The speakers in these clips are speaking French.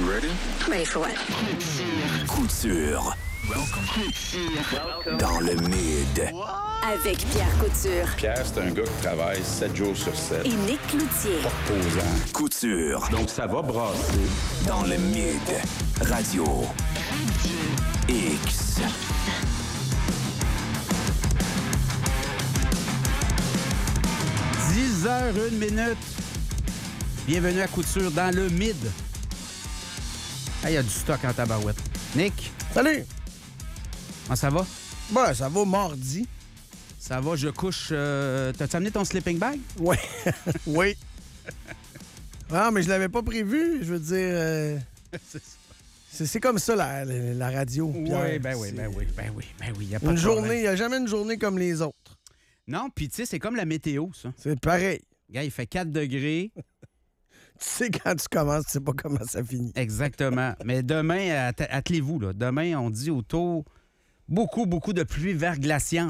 Ready for what? Couture. Dans le mid. Avec Pierre Couture Pierre, c'est un gars qui travaille 7 jours sur 7. et Nick Cloutier. Posant. Couture. Donc, ça va brasser. Dans le mid. Radio. X. h 1 Bienvenue à Couture dans le mid. Il y a du stock en tabarouette. Nick, Salut! comment ça va? Ben, ça va mardi. Ça va, je couche... T'as-tu amené ton sleeping bag? Oui. Oui. Ah, mais je l'avais pas prévu. Je veux dire... C'est comme ça, la radio. Pierre. Oui, ben oui. Y a pas Une de journée, problème. il n'y a jamais une journée comme les autres. Non, puis tu sais, c'est comme la météo, ça. C'est pareil. Gars, il fait 4 degrés. Tu sais, quand tu commences, tu sais pas comment ça finit. Exactement. Mais demain, attelez-vous, là. Demain, on dit autour beaucoup de pluie verglaçante,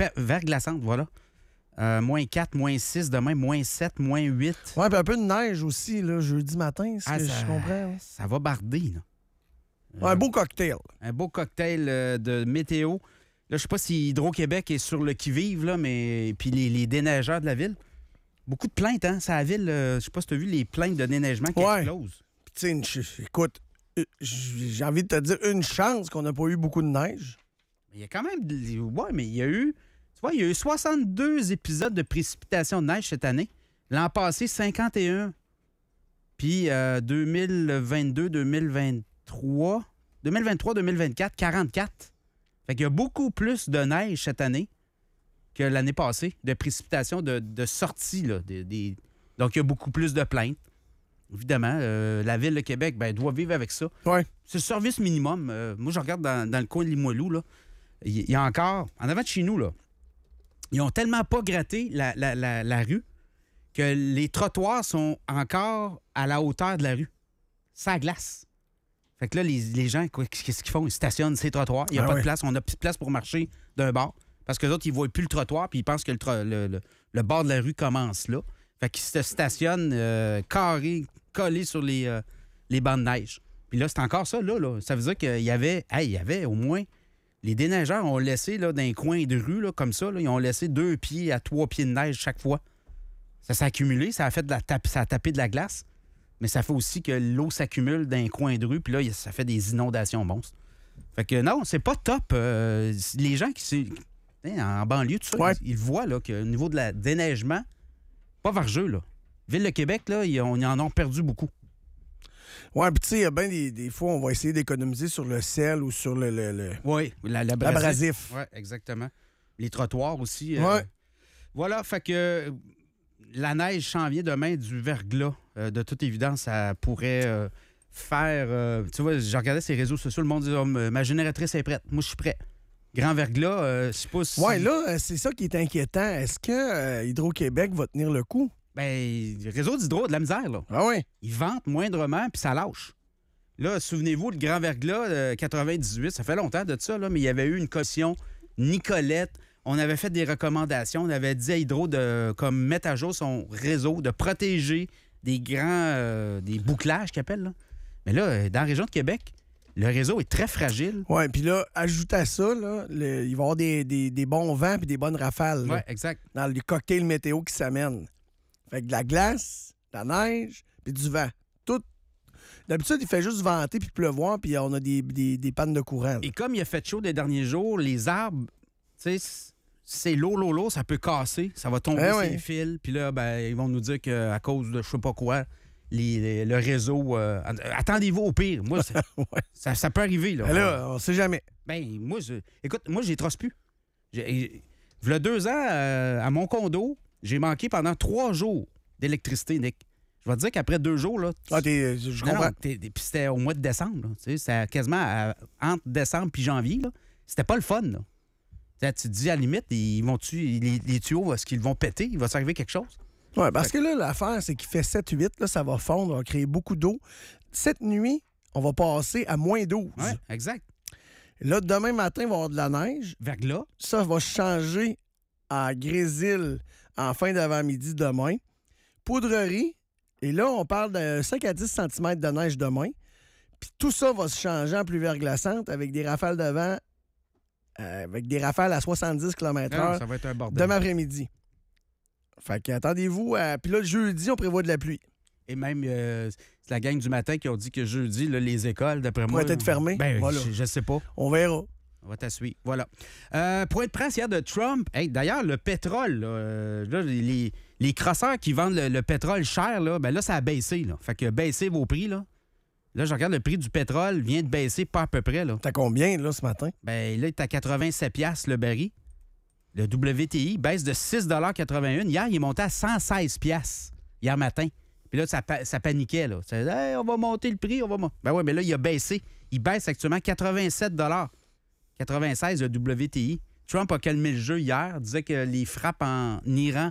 voilà. Moins 4, moins 6, demain, moins 7, moins 8. Ouais, puis un peu de neige aussi, là, jeudi matin, ce que ça, je comprends. ça va barder, là. Ouais, un beau cocktail. Un beau cocktail de météo. Là, je sais pas si Hydro-Québec est sur le qui-vive, là, mais puis les déneigeurs de la ville. Beaucoup de plaintes, hein? C'est la ville, je sais pas si tu as vu les plaintes de déneigement qui Ouais. explosent. Puis, tu sais, écoute, j'ai envie de te dire une chance qu'on n'a pas eu beaucoup de neige. Il y a quand même... Ouais, mais il y a eu... Tu vois, il y a eu 62 épisodes de précipitations de neige cette année. L'an passé, 51. Puis 2022, 2023... 2023-2024, 44. Fait qu'il y a beaucoup plus de neige cette année que l'année passée, de précipitations, de sorties. Là, Donc, il y a beaucoup plus de plaintes. Évidemment, la Ville de Québec doit vivre avec ça. Ouais. C'est le service minimum. Moi, je regarde dans le coin de Limoilou, là. Il y a encore, en avant de chez nous, là, ils ont tellement pas gratté la rue que les trottoirs sont encore à la hauteur de la rue. Ça glace. Fait que là, les gens, qu'est-ce qu'ils font? Ils stationnent ces trottoirs. Il n'y a pas de place. On n'a plus de place pour marcher d'un bord. Parce que les autres, ils ne voient plus le trottoir puis ils pensent que le bord de la rue commence là. Fait qu'ils se stationnent carrés, collés sur les bancs de neige. Puis là, c'est encore ça, là. Ça veut dire qu'il y avait au moins... Les déneigeurs ont laissé, là, dans un coin de rue, là, comme ça, là, ils ont laissé 2 pieds à 3 pieds de neige chaque fois. Ça s'est accumulé, ça a fait ça a tapé de la glace, mais ça fait aussi que l'eau s'accumule dans un coin de rue, puis là, ça fait des inondations monstres. Fait que non, c'est pas top. Les gens en banlieue, tout ça, Ouais. ils voient là, qu'au niveau de la déneigement, pas vargeux, là. Ville de Québec, là, on en ont perdu beaucoup. Ouais, puis tu sais, il y a bien des fois, on va essayer d'économiser sur le sel ou sur le Oui, l'abrasif. Oui, exactement. Les trottoirs aussi. Ouais. Voilà, fait que la neige s'en vient demain du verglas. De toute évidence, ça pourrait faire... tu vois, je regardais ces réseaux sociaux, le monde dit ma génératrice est prête. Moi, je suis prêt. Grand verglas, c'est pas si... Ouais, là, c'est ça qui est inquiétant. Est-ce que Hydro-Québec va tenir le coup? Ben, le réseau d'hydro a de la misère, là. Ah oui? Ils ventent moindrement, puis ça lâche. Là, souvenez-vous, le grand verglas 98, ça fait longtemps de ça, là, mais il y avait eu une commission Nicolette. On avait fait des recommandations. On avait dit à Hydro de comme mettre à jour son réseau, de protéger des grands... des bouclages qu'ils appellent, là. Mais là, dans la région de Québec, le réseau est très fragile. Oui, puis là, ajoute à ça, là, il va y avoir des bons vents et des bonnes rafales là, Oui, exact. dans les cocktails météo qui s'amènent. Fait que de la glace, de la neige, puis du vent. Tout. D'habitude, il fait juste venter puis pleuvoir, puis on a des pannes de courant. Et comme il a fait chaud les derniers jours, les arbres, tu sais, c'est lourd, ça peut casser, ça va tomber sur les fils. Puis là, ils vont nous dire qu'à cause de je sais pas quoi, le réseau... attendez-vous au pire. Moi, Ouais. ça peut arriver. Là, On sait jamais. Ben, moi, écoute, je les trosse plus. V'là 2 ans, à mon condo, j'ai manqué pendant 3 jours d'électricité, Nick. Je vais te dire qu'après 2 jours, là... Je comprends. Puis c'était au mois de décembre, là. Tu sais, c'était quasiment entre décembre puis janvier, là. C'était pas le fun, là. Tu te dis, à la limite, les tuyaux, est-ce qu'ils vont péter? Il va s'arriver quelque chose? Oui, parce que là, l'affaire, c'est qu'il fait 7-8, là, ça va fondre, on va créer beaucoup d'eau. Cette nuit, on va passer à moins 12. Oui, exact. Là, demain matin, il va y avoir de la neige. Verglas. Ça va changer en grésil en fin d'avant-midi demain. Poudrerie. Et là, on parle de 5 à 10 cm de neige demain. Puis tout ça va se changer en pluie verglaçante avec des rafales de vent, avec des rafales à 70 km/h Ça va être un bordel. demain après-midi. Fait que attendez-vous. Puis là, le jeudi, on prévoit de la pluie. Et même, c'est la gang du matin qui ont dit que jeudi, là, les écoles, d'après moi... Pourraient être fermées. Ben, Voilà. je sais pas. On verra. On va t'assurer. Voilà. Pour être presse hier de Trump, hey, d'ailleurs, le pétrole, là, les crosseurs qui vendent le pétrole cher, là, ben là, ça a baissé. Là. Fait que baissez vos prix. Là, je regarde le prix du pétrole vient de baisser pas à peu près. Là. T'as combien, là, ce matin? Ben là, il est à 87 $, le baril. Le WTI baisse de 6,81 $. Hier, il est monté à 116 $, hier matin. Puis là, ça paniquait. Là. Ça, hey, on va monter le prix. Ben oui, mais là, il a baissé. Il baisse actuellement 87 $. 96 le WTI. Trump a calmé le jeu hier, disait que les frappes en Iran,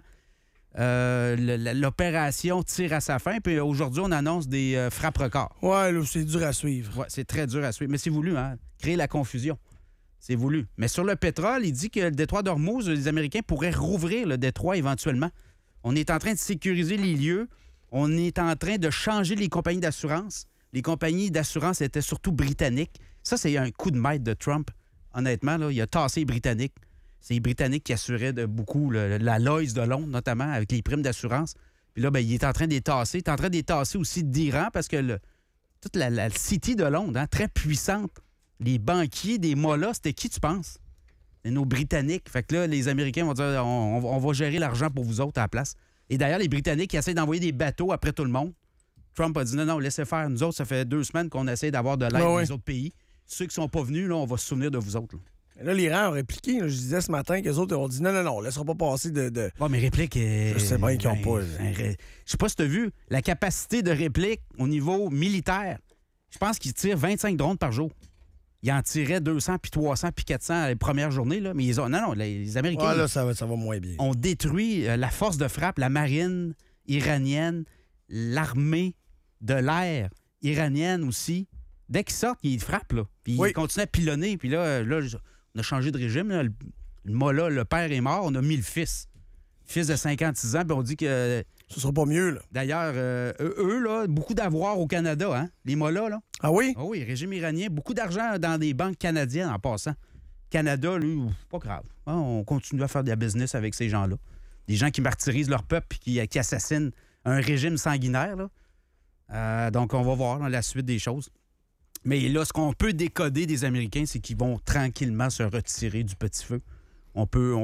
l'opération tire à sa fin, puis aujourd'hui, on annonce des frappes records. Ouais, là, c'est dur à suivre. Ouais, c'est très dur à suivre. Mais c'est voulu, hein? Créer la confusion. C'est voulu. Mais sur le pétrole, il dit que le détroit d'Ormuz, les Américains pourraient rouvrir le détroit éventuellement. On est en train de sécuriser les lieux. On est en train de changer les compagnies d'assurance. Les compagnies d'assurance étaient surtout britanniques. Ça, c'est un coup de maître de Trump. Honnêtement, là, il a tassé les Britanniques. C'est les Britanniques qui assuraient beaucoup la Lloyd's de Londres, notamment, avec les primes d'assurance. Puis là, ben, il est en train de les tasser. Il est en train de les tasser aussi d'Iran parce que toute la City de Londres, hein, très puissante, les banquiers des mollahs, c'était qui, tu penses? C'est nos Britanniques. Fait que là, les Américains vont dire on va gérer l'argent pour vous autres à la place. Et d'ailleurs, les Britanniques qui essaient d'envoyer des bateaux après tout le monde. Trump a dit non, laissez faire. Nous autres, ça fait 2 semaines qu'on essaie d'avoir de l'aide des autres pays. Ceux qui ne sont pas venus, là, on va se souvenir de vous autres. Là, l'Iran a répliqué. Là, je disais ce matin qu'eux autres ont dit non, on ne laissera pas passer de... Ouais, mais réplique... Je sais bien qu'ils n'ont pas... Je sais pas si tu as vu la capacité de réplique au niveau militaire. Je pense qu'ils tirent 25 drones par jour. Ils en tiraient 200, puis 300, puis 400 les premières journées. Là. Mais les Américains... Ouais, là, ça va moins bien. ont détruit la force de frappe, la marine iranienne, l'armée de l'air iranienne aussi. Dès qu'ils sortent, ils frappent, là. Puis ils continuent à pilonner. Puis là, on a changé de régime. Là. Le mollah, le père est mort. On a mis le fils. Fils de 56 ans, puis on dit que... Ce sera pas mieux, là. D'ailleurs, eux, là, beaucoup d'avoir au Canada, hein, les mollahs, là. Ah oui? Ah oui, régime iranien. Beaucoup d'argent dans des banques canadiennes, en passant. Canada, lui, pas grave. Hein, on continue à faire de la business avec ces gens-là. Des gens qui martyrisent leur peuple et qui assassinent un régime sanguinaire, là. Donc, on va voir dans la suite des choses. Mais là, ce qu'on peut décoder des Américains, c'est qu'ils vont tranquillement se retirer du petit feu. On peut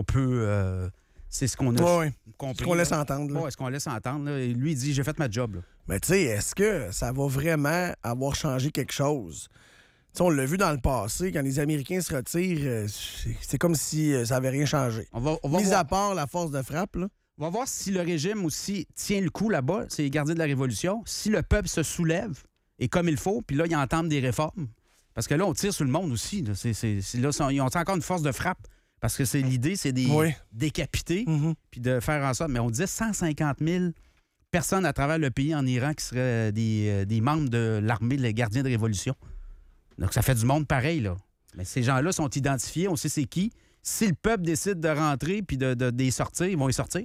c'est ce qu'on a compris. Ce qu'on laisse entendre. Oui, ce qu'on laisse entendre. Là. Et lui, il dit, j'ai fait ma job. Là. Mais tu sais, est-ce que ça va vraiment avoir changé quelque chose? T'sais, on l'a vu dans le passé, quand les Américains se retirent, c'est comme si ça n'avait rien changé. On va Mis voir. à part la force de frappe, là. On va voir si le régime aussi tient le coup là-bas, c'est les gardiens de la Révolution, si le peuple se soulève, et comme il faut, puis là, ils entament des réformes. Parce que là, on tire sur le monde aussi. Là. Ils ont encore une force de frappe. Parce que l'idée, c'est des décapiter, puis de faire en sorte... Mais on disait 150 000 personnes à travers le pays en Iran qui seraient des membres de l'armée, les gardiens de révolution. Donc, ça fait du monde pareil, là. Mais ces gens-là sont identifiés, on sait c'est qui. Si le peuple décide de rentrer puis de les sortir, ils vont y sortir.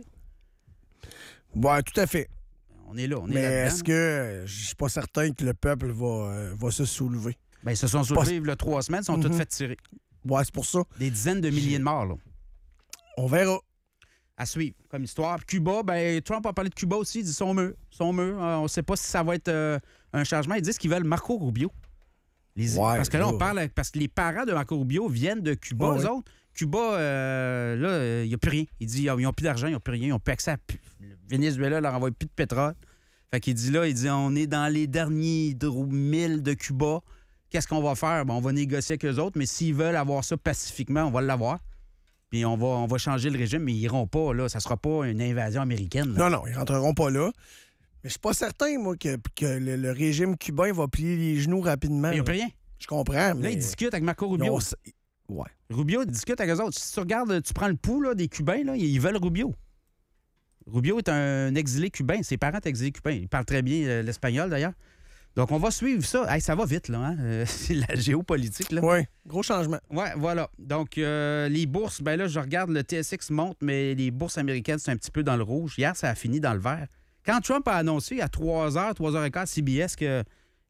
Oui, tout à fait. On est là, on est Mais là-dedans. est-ce que je suis pas certain que le peuple va se soulever? Bien, ils se sont soulevés il y a 3 semaines, ils sont tous fait tirer. Ouais, c'est pour ça. Des dizaines de milliers de morts, là. On verra. À suivre, comme histoire. Puis Cuba, ben Trump a parlé de Cuba aussi, il dit son mur. On ne sait pas si ça va être un changement. Ils disent qu'ils veulent Marco Rubio. Parce que là, on parle... Parce que les parents de Marco Rubio viennent de Cuba, eux autres. Cuba, là, il n'y a plus rien. Il dit ils n'ont plus d'argent, ils n'ont plus rien, ils n'ont plus accès à... Le Venezuela leur envoie plus de pétrole. Fait qu'il dit là, on est dans les derniers milles de Cuba. Qu'est-ce qu'on va faire? Bon, on va négocier avec eux autres, mais s'ils veulent avoir ça pacifiquement, on va l'avoir. Puis on va changer le régime, mais ils iront pas, là. Ça sera pas une invasion américaine. Là. Non, ils rentreront pas là. Mais je suis pas certain, moi, que le régime cubain va plier les genoux rapidement. Il n'y a plus rien. Je comprends, mais... Là, ils discutent avec Marco Rubio. Ouais. Rubio discute avec eux autres. Si tu regardes, tu prends le pouls là, des Cubains, là, ils veulent Rubio. Rubio est un exilé cubain. Ses parents sont exilés cubains. Il parle très bien l'espagnol, d'ailleurs. Donc, on va suivre ça. Hey, ça va vite, là. Hein? C'est la géopolitique, là. Oui, gros changement. Oui, voilà. Donc, les bourses, ben là, je regarde, le TSX monte, mais les bourses américaines, c'est un petit peu dans le rouge. Hier, ça a fini dans le vert. Quand Trump a annoncé à 3h15 CBS que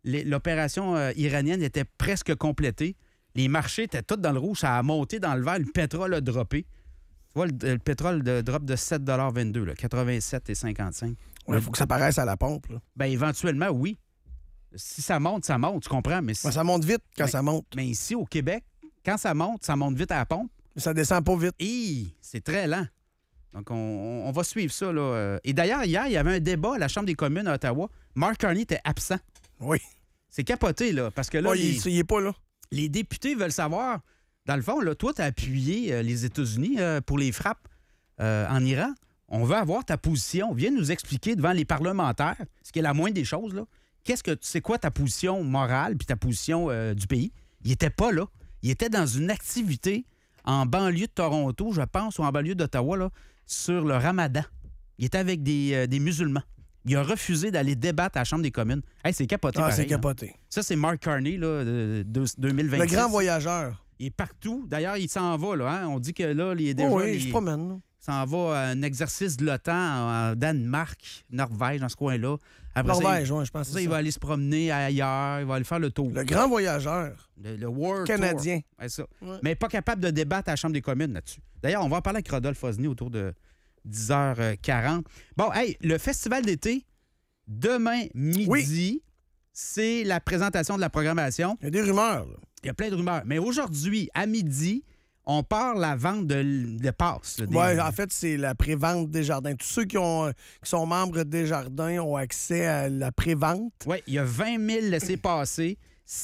l'opération iranienne était presque complétée. Les marchés étaient tous dans le rouge. Ça a monté dans le vert. Le pétrole a droppé. Tu vois, le pétrole drop de 7,22 $, 87,55 $. Il faut que ça paraisse à la pompe. Là. Bien, éventuellement, oui. Si ça monte, tu comprends. Mais Ça monte vite quand ça monte. Mais ici, au Québec, quand ça monte vite à la pompe. Mais ça descend pas vite. C'est très lent. Donc, on va suivre ça. Là. Et d'ailleurs, hier, il y avait un débat à la Chambre des communes à Ottawa. Mark Carney était absent. Oui. C'est capoté, là, parce que là, il est pas là. les députés veulent savoir, dans le fond, là, toi, tu as appuyé les États-Unis pour les frappes en Iran. On veut avoir ta position. Viens nous expliquer devant les parlementaires, ce qui est la moindre des choses, là. C'est quoi ta position morale puis ta position du pays? Il était pas là. Il était dans une activité en banlieue de Toronto, je pense, ou en banlieue d'Ottawa, là, sur le Ramadan. Il était avec des musulmans. Il a refusé d'aller débattre à la Chambre des communes. Hey, c'est capoté, pareil, c'est capoté. hein. Ça, c'est Mark Carney, là, de 2026. Le grand voyageur. Il est partout. D'ailleurs, il s'en va, là. Hein? On dit que là, il est déjà... il se promène. Là. Il s'en va à un exercice de l'OTAN en Danemark, Norvège, dans ce coin-là. Après Norvège, ça, je pense. il va aller se promener ailleurs, il va aller faire le tour. Le grand voyageur. Le World Canadien. Tour. Ouais, ça. Ouais. Mais pas capable de débattre à la Chambre des communes là-dessus. D'ailleurs, on va en parler avec Rodolphe Osny autour de 10h40. Bon, hey, le festival d'été, demain midi, c'est la présentation de la programmation. Il y a des rumeurs. Là. Il y a plein de rumeurs. Mais aujourd'hui, à midi, on part la vente de passes. Oui, en fait, c'est la prévente des jardins. Tous ceux qui sont membres des jardins ont accès à la prévente. Oui, il y a 20 000 laissés passer,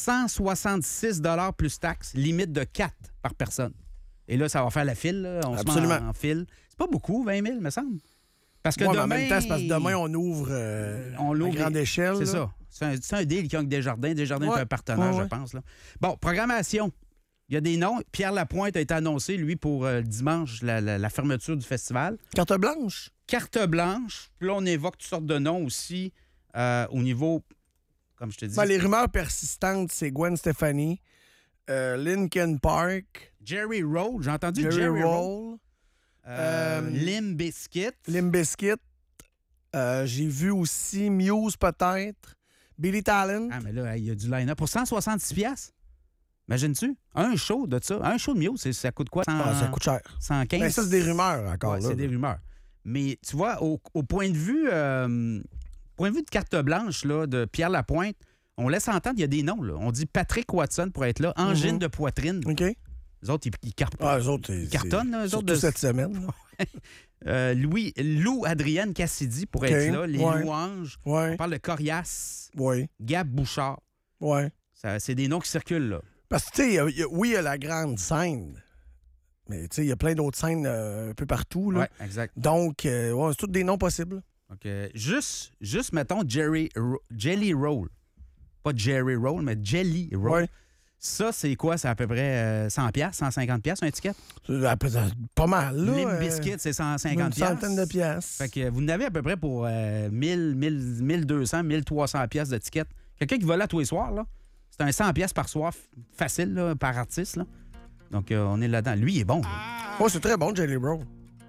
166 $ plus taxes, limite de 4 par personne. Et là, ça va faire la file. Là. On Absolument. se met en file. C'est pas beaucoup, 20 000, me semble. Parce que Ouais, demain... mais en même temps, c'est parce que demain, on ouvre à grande échelle. C'est là. ça. C'est un deal qui a Desjardins. Desjardins est un partenaire, je pense. Là. Bon, programmation. Il y a des noms. Pierre Lapointe a été annoncé, lui, pour dimanche, la fermeture du festival. Carte blanche. Carte blanche. Puis là, on évoque toutes sortes de noms aussi au niveau, comme je te dis. Les rumeurs persistantes, c'est Gwen Stefani, Linkin Park. Jerry Roll. J'ai entendu Jerry Roll. Limp Bizkit. Limp Bizkit. J'ai vu aussi Muse, peut-être. Billy Talent. Ah, mais là, il y a du line-up. Pour 166$. Imagines-tu? Un show de ça. Un show de Muse, ça coûte quoi? Ça coûte cher. 115$. Ben, ça, c'est des rumeurs encore. Ouais, là. C'est des rumeurs. Mais tu vois, au point de vue de carte blanche là, de Pierre Lapointe, on laisse entendre, il y a des noms. Là. On dit Patrick Watson pour être là, angine de poitrine. OK. Les autres, ils cartonnent. Ah, les autres, cartonnent, là, surtout cette semaine. Lou Adrienne Cassidy pour être là, les Louanges. Ouais. On parle de Corias. Oui. Gab Bouchard. Oui. C'est des noms qui circulent, là. Parce que, tu sais, oui, il y a la grande scène, mais tu sais, il y a plein d'autres scènes un peu partout. Oui, exact. Donc, c'est tous des noms possibles. OK. Juste mettons, Jelly Roll. Pas Jerry Roll, mais Jelly Roll. Ouais. Ça, c'est quoi? C'est à peu près 100$, 150$ un ticket? C'est pas mal, là. Limp Bizkit, c'est 150$. Une centaine de piastres. Fait que vous en avez à peu près pour 1000, 1200, 1300$ de tickets. Quelqu'un qui va là tous les soirs, là, c'est un 100$ par soir, facile, là, par artiste, là. Donc, on est là-dedans. Lui, il est bon. Oh, c'est très bon, Jelly Roll.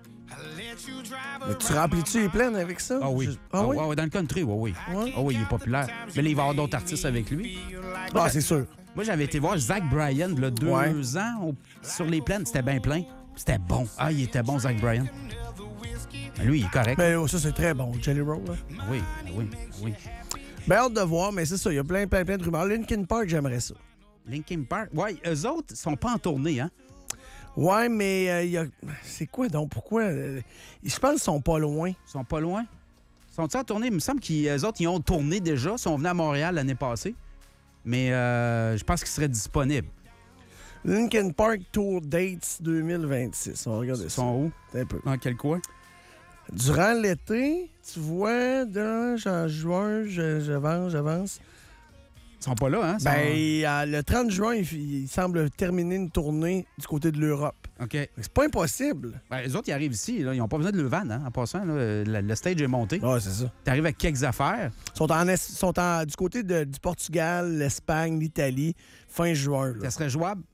Mais tu remplis-tu les plaines avec ça? Ah oui. Oui? Ouais, dans le country, oui. Ouais. Ah oui, il est populaire. Mais là, il va y avoir d'autres artistes avec lui. Ah, c'est sûr. Moi, j'avais été voir Zach Bryan, là, 2 ans, sur les plaines. C'était bien plein. C'était bon. Ah, il était bon, Zach Bryan. Lui, il est correct. Mais ça, c'est très bon, Jelly Roll. Là. Oui. Ben, hâte de voir, mais c'est ça. Il y a plein de rumeurs. Linkin Park, j'aimerais ça. Linkin Park? Oui, eux autres sont pas en tournée, hein? Ouais, mais il y a... C'est quoi donc? Pourquoi? Je pense qu'ils sont pas loin. Ils sont pas loin? Sont-ils en tournée? Il me semble qu'eux autres, ils ont tourné déjà. Ils sont venus à Montréal l'année passée. Mais je pense qu'ils seraient disponibles. Linkin Park Tour Dates 2026. On va regarder ça. Ils sont où? Un peu. Dans quel coin? Durant l'été, tu vois, en juin, j'avance. Ils sont pas là, hein? Le 30 juin, il semble terminer une tournée du côté de l'Europe. OK. C'est pas impossible. Les autres, ils arrivent ici. Là. Ils n'ont pas besoin de le van, hein, en passant. Là. Le stage est monté. Ouais, c'est ça. Tu arrives avec quelques affaires. Ils sont du côté du Portugal, l'Espagne, l'Italie, fin juin. Là. Ça serait jouable?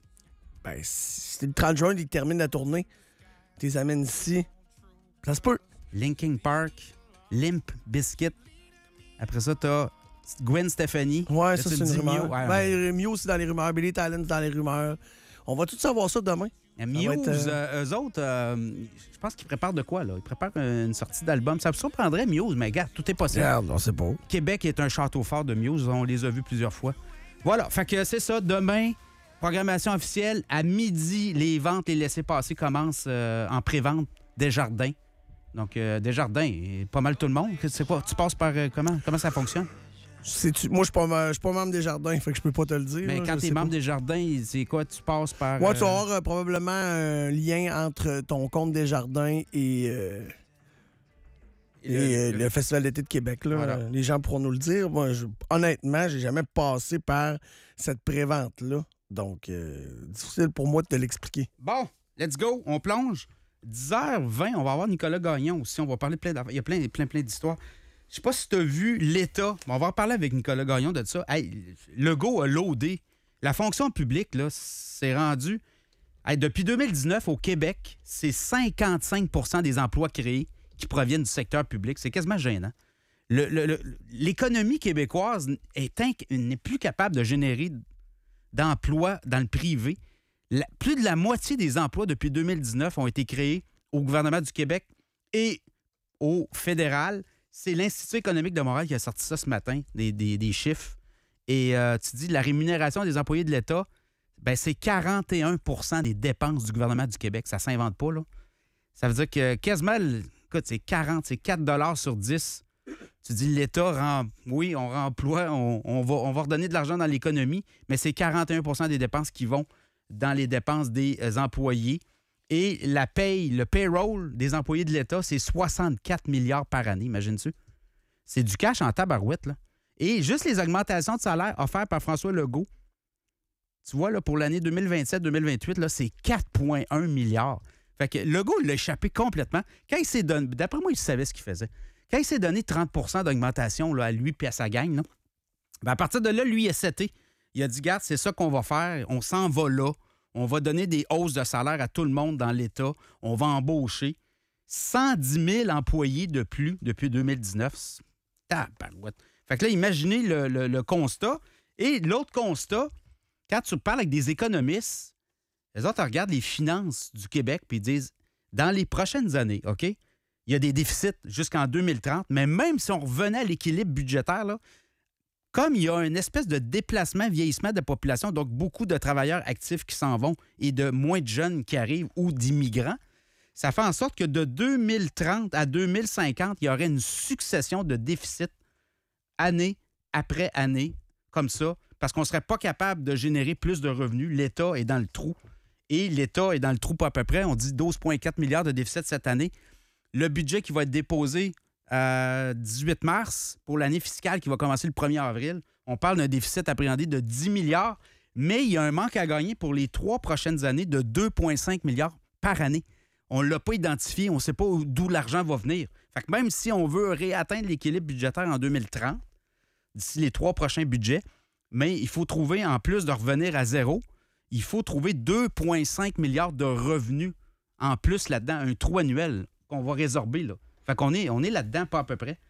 Si le 30 juin, ils terminent la tournée. Tu les amènes ici. Ça se peut. Linkin Park, Limp Bizkit. Après ça, t'as Gwen Stefani. Ouais, Là, ça, tu c'est me une dis rumeur. Mio. Ouais, Ben, Mio, c'est dans les rumeurs. Billy Talent, c'est dans les rumeurs. On va tout savoir ça demain. Muse, eux autres, je pense qu'ils préparent de quoi, là? Ils préparent une sortie d'album. Ça me surprendrait, Muse, mais gars, tout est possible. Regarde, on sait pas. Québec est un château fort de Muse. On les a vus plusieurs fois. Voilà, fait que c'est ça. Demain, programmation officielle. À midi, les ventes, les laissez-passer commencent en pré-vente Desjardins. Donc, Desjardins, et pas mal tout le monde. C'est quoi? Tu passes par comment ça fonctionne? Moi, je suis pas membre des Jardins, fait que je peux pas te le dire. Mais là, quand je tu es sais membre pas. des Jardins, c'est quoi? Tu passes par. Ouais, tu vas avoir probablement un lien entre ton compte des Jardins et le Festival d'été de Québec. Là. Voilà. Les gens pourront nous le dire. Moi, honnêtement, j'ai jamais passé par cette prévente-là. Donc, difficile pour moi de te l'expliquer. Bon, let's go. On plonge. 10h20, on va avoir Nicolas Gagnon aussi. On va parler plein d'affaires. Il y a plein d'histoires. Je sais pas si tu as vu l'État. On va en parler avec Nicolas Gagnon de ça. Hey, Legault a loadé. La fonction publique, là, c'est rendu... Hey, depuis 2019, au Québec, c'est 55 des emplois créés qui proviennent du secteur public. C'est quasiment gênant. L'économie québécoise n'est plus capable de générer d'emplois dans le privé. Plus de la moitié des emplois depuis 2019 ont été créés au gouvernement du Québec et au fédéral. C'est l'Institut économique de Montréal qui a sorti ça ce matin, des chiffres. Et tu dis, la rémunération des employés de l'État, ben c'est 41 des dépenses du gouvernement du Québec. Ça ne s'invente pas, là. Ça veut dire que quasiment, écoute, c'est 4 sur 10. Tu dis, l'État, oui, on remploie, on va redonner de l'argent dans l'économie, mais c'est 41 des dépenses qui vont dans les dépenses des employés. Et la paye, le payroll des employés de l'État, c'est 64 milliards par année, imagine-tu? C'est du cash en tabarouette, là. Et juste les augmentations de salaire offertes par François Legault, tu vois, là, pour l'année 2027-2028, là, c'est 4,1 milliards. Fait que Legault, il l'a échappé complètement. Quand il s'est donné, d'après moi, il savait ce qu'il faisait. Quand il s'est donné 30 d'augmentation là, à lui et à sa gang, là, ben à partir de là, lui, il a seté. Il a dit, regarde, c'est ça qu'on va faire. On s'en va là. On va donner des hausses de salaire à tout le monde dans l'État. On va embaucher 110 000 employés de plus depuis 2019. Tabarouette. Fait que là, imaginez le constat. Et l'autre constat, quand tu parles avec des économistes, les autres regardent les finances du Québec puis ils disent, dans les prochaines années, OK, il y a des déficits jusqu'en 2030, mais même si on revenait à l'équilibre budgétaire, là, comme il y a une espèce de déplacement, vieillissement de la population, donc beaucoup de travailleurs actifs qui s'en vont et de moins de jeunes qui arrivent ou d'immigrants, ça fait en sorte que de 2030 à 2050, il y aurait une succession de déficits année après année, comme ça, parce qu'on ne serait pas capable de générer plus de revenus. L'État est dans le trou. Et l'État est dans le trou pas à peu près. On dit 12,4 milliards de déficit cette année. Le budget qui va être déposé 18 mars pour l'année fiscale qui va commencer le 1er avril. On parle d'un déficit appréhendé de 10 milliards, mais il y a un manque à gagner pour les 3 prochaines années de 2,5 milliards par année. On ne l'a pas identifié, on ne sait pas d'où l'argent va venir. Fait que même si on veut réatteindre l'équilibre budgétaire en 2030, d'ici les 3 prochains budgets, mais il faut trouver, en plus de revenir à zéro, il faut trouver 2,5 milliards de revenus en plus là-dedans, un trou annuel qu'on va résorber, là. Fait qu'on est là-dedans, pas à peu près.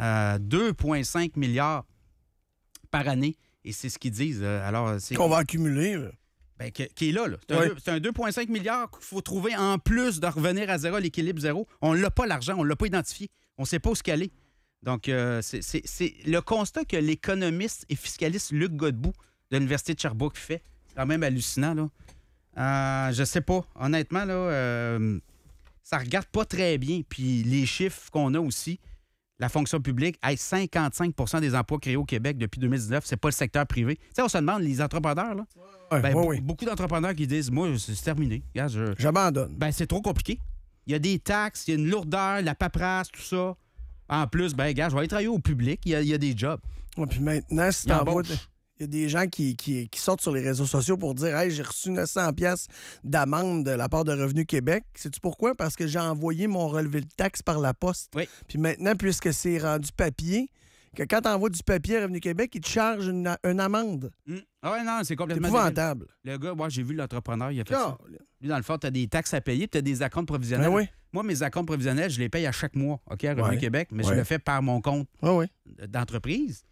2,5 milliards par année. Et c'est ce qu'ils disent. Alors, c'est Qu'on va accumuler. Là. Ben, qui est là. Oui. C'est un 2,5 milliards qu'il faut trouver en plus de revenir à zéro, à l'équilibre zéro. On n'a pas l'argent, on ne l'a pas identifié. On ne sait pas où ce qu'elle est. Donc, c'est le constat que l'économiste et fiscaliste Luc Godbout de l'Université de Sherbrooke fait. C'est quand même hallucinant, là. Je sais pas. Honnêtement, là, ça regarde pas très bien. Puis les chiffres qu'on a aussi, la fonction publique, 55 des emplois créés au Québec depuis 2019, c'est pas le secteur privé. Tu sais, on se demande, les entrepreneurs, là, Ouais, oui. beaucoup d'entrepreneurs qui disent, moi, c'est terminé. Regarde, J'abandonne. ben, c'est trop compliqué. Il y a des taxes, il y a une lourdeur, la paperasse, tout ça. En plus, ben, gars, je vais aller travailler au public, il y a des jobs. Ouais, puis maintenant, si Il t'envoies... embauche. Il y a des gens qui sortent sur les réseaux sociaux pour dire « Hey, j'ai reçu 900 pièces d'amende de la part de Revenu Québec. » Sais-tu pourquoi? Parce que j'ai envoyé mon relevé de taxe par la poste. Oui. Puis maintenant, puisque c'est rendu papier, que quand tu envoies du papier à Revenu Québec, ils te chargent une amende. Ah ouais, non, c'est C'est complètement... épouvantable. Le gars, moi, j'ai vu l'entrepreneur, il a fait ça. Ah, Lui, dans le fond, tu as des taxes à payer, puis tu as des acomptes provisionnels. Ben oui. Moi, mes acomptes provisionnels, je les paye à chaque mois, OK, à Revenu Ouais. Québec, mais je Ouais. le fais par mon compte Ah oui. d'entreprise.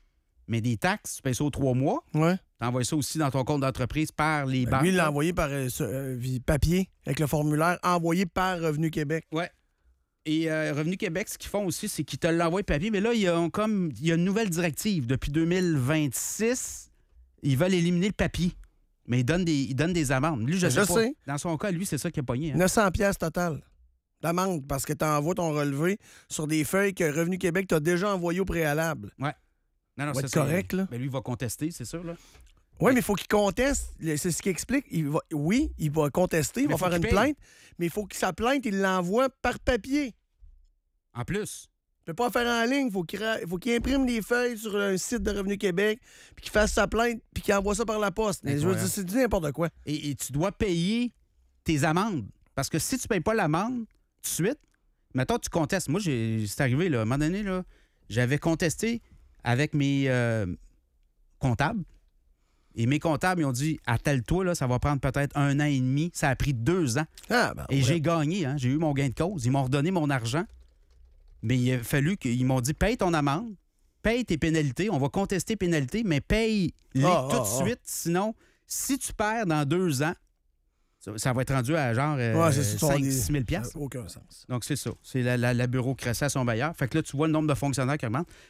Mais des taxes, tu payes ça aux 3 mois. Ouais. Tu envoies ça aussi dans ton compte d'entreprise par les banques. Lui, il l'a là. envoyé par papier, avec le formulaire envoyé par Revenu Québec. Ouais. Et Revenu Québec, ce qu'ils font aussi, c'est qu'ils te l'envoient papier. Mais là, il y a une nouvelle directive. Depuis 2026, ils veulent éliminer le papier. Mais ils donnent des amendes. Lui, je sais pas. sais. Dans son cas, lui, c'est ça qu'il a pogné. Hein. 900 pièces total d'amende parce que tu envoies ton relevé sur des feuilles que Revenu Québec t'a déjà envoyées au préalable. Ouais. Non, Va ça, être correct, là. Mais lui, il va contester, c'est sûr. Là. Oui, mais il faut qu'il conteste. C'est ce qu'il explique. Il va contester, il Mais va faut faire qu'il une paye. plainte, mais il faut que sa plainte, il l'envoie par papier. En plus. Il ne peut pas faire en ligne. Il faut qu'il imprime des feuilles sur un site de Revenu Québec, puis qu'il fasse sa plainte, puis qu'il envoie ça par la poste. Mais je veux dire, c'est du n'importe quoi. Et tu dois payer tes amendes. Parce que si tu ne payes pas l'amende tout de suite, mettons, tu contestes. Moi, c'est arrivé, là, à un moment donné, là, j'avais contesté avec mes comptables. Et mes comptables, ils ont dit, attelle-toi, là, ça va prendre peut-être 1 an et demi. Ça a pris 2 ans. Ah, ben, Et ouais. j'ai gagné, hein. J'ai eu mon gain de cause. Ils m'ont redonné mon argent. Mais il a fallu qu'ils m'ont dit, paye ton amende, paye tes pénalités. On va contester pénalités, mais paye-les tout de suite. Sinon, si tu perds dans 2 ans, ça va être rendu à genre Ouais, c'est ça, 5-6 000 ça n'a aucun sens. Donc, c'est ça. C'est la bureaucratie à son meilleur. Fait que là, tu vois le nombre de fonctionnaires qui augmente.